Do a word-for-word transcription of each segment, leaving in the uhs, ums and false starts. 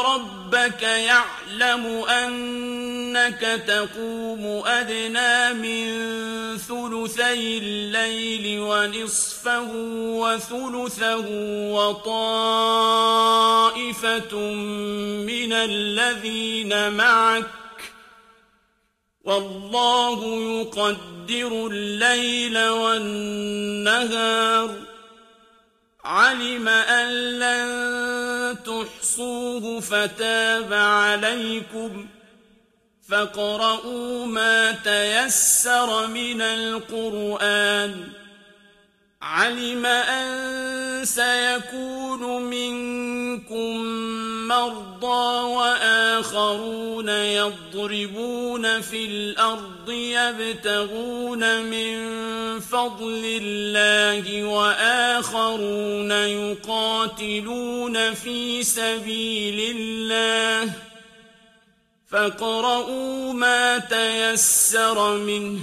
ربك يعلم أنك تقوم أدنى من ثلثي الليل ونصفه وثلثه وطائفة من الذين معك والله يقدر الليل والنهار علم أن لن تحصوه فتاب عليكم فاقرؤوا ما تيسر من القرآن علم أن سيكون منكم مرضى وآخرون يضربون في الأرض يبتغون من فضل الله وآخرون يقاتلون في سبيل الله فاقرؤوا ما تيسر منه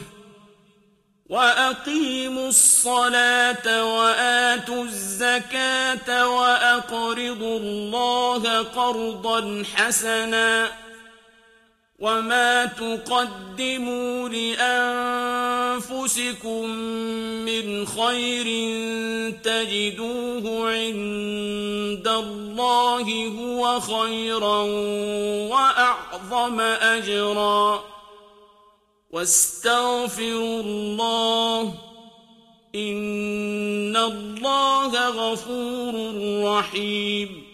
وأقيموا الصلاة وآتوا الزكاة وأقرضوا الله قرضا حسنا وما تقدموا لأنفسكم من خير تجدوه عند الله هو خيرا وأعظم أجرا واستغفروا الله إن الله غفور رحيم